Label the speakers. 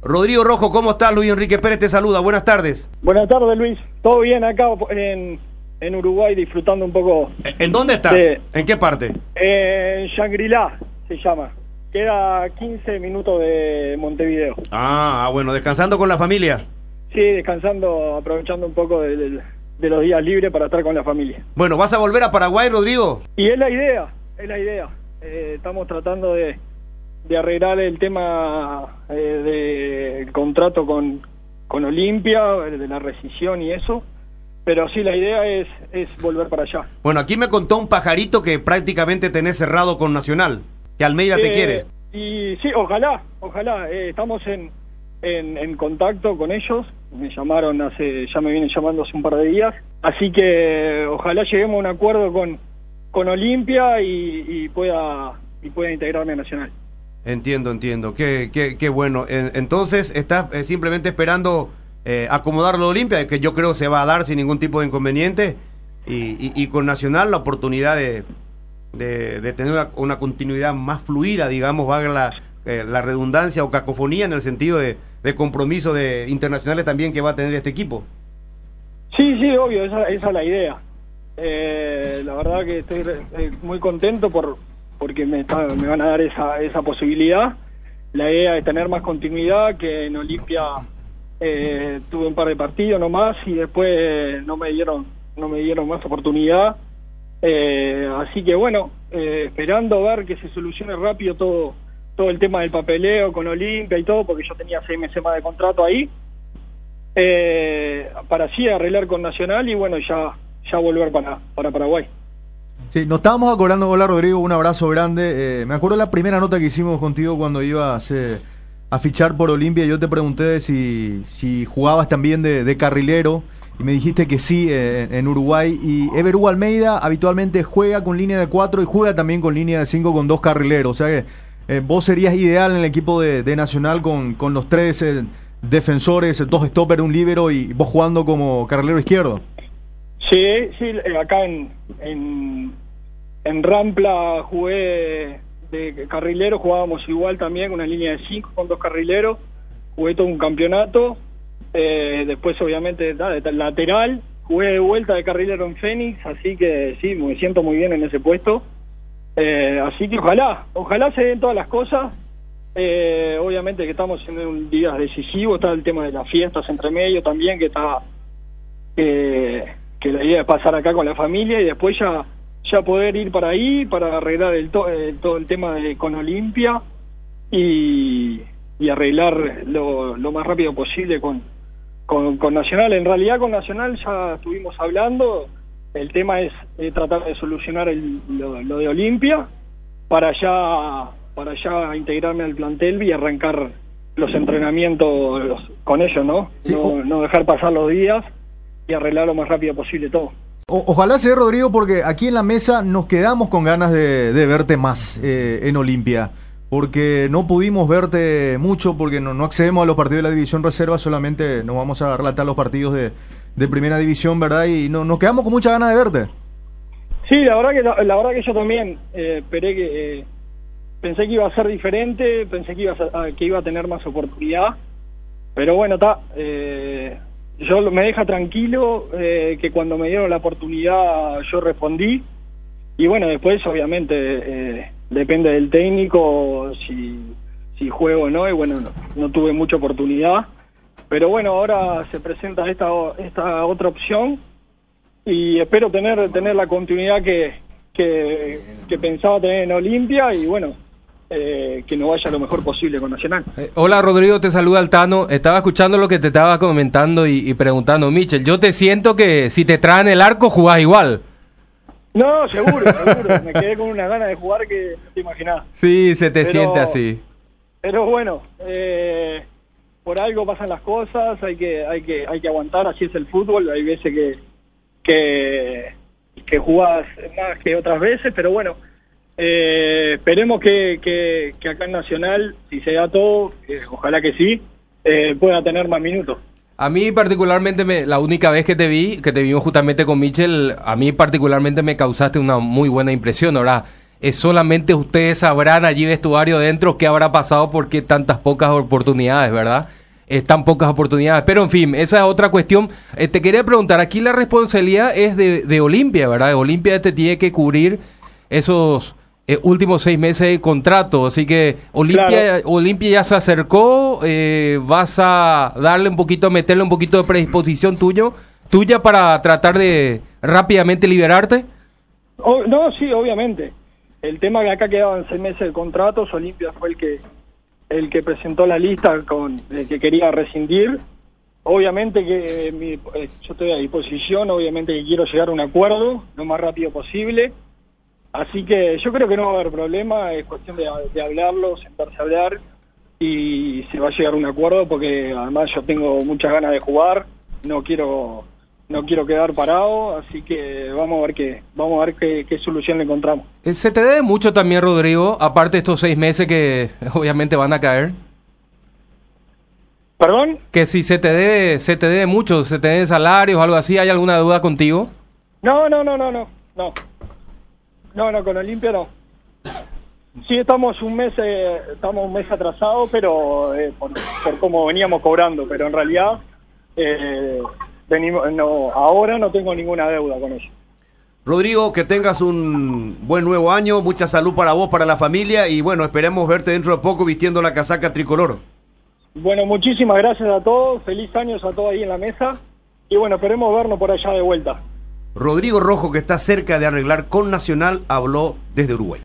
Speaker 1: Rodrigo Rojo, ¿cómo estás? Luis Enrique Pérez te saluda, buenas tardes.
Speaker 2: Buenas tardes, Luis. ¿Todo bien acá en Uruguay, disfrutando un poco?
Speaker 1: ¿En dónde estás? ¿En qué parte?
Speaker 2: En Shangri-La se llama. Queda 15 minutos de Montevideo.
Speaker 1: Bueno, ¿descansando con la familia?
Speaker 2: Sí, descansando, aprovechando un poco de los días libres para estar con la familia.
Speaker 1: Bueno, ¿vas a volver a Paraguay, Rodrigo?
Speaker 2: Y es la idea. Estamos tratando de arreglar el tema del contrato con Olimpia, de la rescisión y eso, pero sí, la idea es volver para allá.
Speaker 1: Bueno, aquí me contó un pajarito que prácticamente tenés cerrado con Nacional, que Almeida te quiere.
Speaker 2: Y sí, ojalá, estamos en contacto con ellos, me llamaron ya me vienen llamando hace un par de días, así que ojalá lleguemos a un acuerdo con Olimpia y pueda integrarme a Nacional.
Speaker 1: Entiendo, qué bueno. Entonces, ¿estás simplemente esperando acomodarlo a Olimpia, que yo creo se va a dar sin ningún tipo de inconveniente, y con Nacional la oportunidad de tener una continuidad más fluida, digamos, valga la redundancia o cacofonía en el sentido de compromiso de internacionales también que va a tener este equipo?
Speaker 2: Sí, obvio, esa es la idea. La verdad que estoy muy contento porque me van a dar esa posibilidad. La idea es tener más continuidad, que en Olimpia tuve un par de partidos nomás y después no me dieron más oportunidad. Así que bueno, esperando ver que se solucione rápido todo el tema del papeleo con Olimpia y todo, porque yo tenía 6 meses más de contrato ahí, para así arreglar con Nacional y bueno, ya volver para Paraguay.
Speaker 3: Sí, nos estábamos acordando. Hola, Rodrigo, un abrazo grande. Me acuerdo la primera nota que hicimos contigo cuando ibas a fichar por Olimpia. Yo te pregunté si jugabas también de carrilero y me dijiste que sí, en Uruguay. Y Everú Almeida habitualmente juega con línea de 4 y juega también con línea de 5 con 2 carrileros. O sea que vos serías ideal en el equipo de Nacional con los 3 defensores, 2 stoppers, un líbero y vos jugando como carrilero izquierdo.
Speaker 2: Sí, acá en Rampla jugué de carrilero, jugábamos igual también, con una línea de 5 con 2 carrileros, jugué todo un campeonato, después obviamente de lateral, jugué de vuelta de carrilero en Fénix, así que sí, me siento muy bien en ese puesto, así que ojalá se den todas las cosas. Obviamente que estamos en un día decisivo, está el tema de las fiestas entre medio también, que está... que la idea es pasar acá con la familia y después ya poder ir para ahí para arreglar todo el tema con Olimpia y arreglar lo más rápido posible con Nacional. En realidad con Nacional ya estuvimos hablando, el tema es tratar de solucionar lo de Olimpia para ya integrarme al plantel y arrancar los entrenamientos con ellos, ¿no? Sí, no dejar pasar los días y arreglar lo más rápido posible todo.
Speaker 3: Ojalá sea, Rodrigo, porque aquí en la mesa nos quedamos con ganas de verte más en Olimpia, porque no pudimos verte mucho, porque no accedemos a los partidos de la División Reserva, solamente nos vamos a relatar los partidos de Primera División, ¿verdad? Y nos quedamos con muchas ganas de verte.
Speaker 2: Sí, la verdad que yo también pensé que iba a ser diferente, pensé que iba a tener más oportunidad, pero bueno, está... yo me deja tranquilo que cuando me dieron la oportunidad yo respondí y bueno, después obviamente depende del técnico si juego o no, y bueno, no tuve mucha oportunidad, pero bueno, ahora se presenta esta otra opción y espero tener la continuidad que pensaba tener en Olimpia y bueno, que no vaya lo mejor posible con Nacional.
Speaker 4: Hola, Rodrigo, te saluda Altano. Estaba escuchando lo que te estaba comentando y preguntando, Michel, yo te siento que si te traen el arco jugás igual.
Speaker 2: No, seguro, me quedé con una gana de jugar que no te imaginás.
Speaker 4: Sí, se te siente así.
Speaker 2: Pero bueno, por algo pasan las cosas, hay que aguantar, así es el fútbol, hay veces que jugás más que otras veces, pero bueno, esperemos que acá en Nacional, si se da todo, ojalá que sí, pueda tener más minutos.
Speaker 4: A mí particularmente, la única vez que te vimos justamente con Michel, a mí particularmente me causaste una muy buena impresión. Ahora, solamente ustedes sabrán allí vestuario dentro qué habrá pasado, porque tantas pocas oportunidades, ¿verdad? Tan pocas oportunidades, pero en fin, esa es otra cuestión. Te quería preguntar, aquí la responsabilidad es de Olimpia, ¿verdad? Olimpia te tiene que cubrir esos últimos 6 meses de contrato, así que Olimpia ya se acercó, vas a darle un poquito, meterle un poquito de predisposición tuya para tratar de rápidamente liberarte.
Speaker 2: No, sí, obviamente. El tema que acá quedaban 6 meses de contratos, Olimpia fue el que presentó la lista con el que quería rescindir. Obviamente que yo estoy a disposición, obviamente que quiero llegar a un acuerdo lo más rápido posible. Así que yo creo que no va a haber problema, es cuestión de hablarlo, sentarse a hablar y se va a llegar a un acuerdo, porque además yo tengo muchas ganas de jugar, no quiero quedar parado, así que vamos a ver qué solución le encontramos.
Speaker 4: Se te debe mucho también, Rodrigo, aparte de estos 6 meses que obviamente van a caer.
Speaker 2: ¿Perdón?
Speaker 4: Que si se te debe mucho, se te deben salarios o algo así, ¿hay alguna duda contigo?
Speaker 2: No, con Olimpia no. Sí, estamos un mes atrasados, pero por cómo veníamos cobrando, pero en realidad ahora no tengo ninguna deuda con ellos.
Speaker 1: Rodrigo, que tengas un buen nuevo año, mucha salud para vos, para la familia, y bueno, esperemos verte dentro de poco vistiendo la casaca tricolor.
Speaker 2: Bueno, muchísimas gracias a todos, feliz años a todos ahí en la mesa, y bueno, esperemos vernos por allá de vuelta.
Speaker 1: Rodrigo Rojo, que está cerca de arreglar con Nacional, habló desde Uruguay.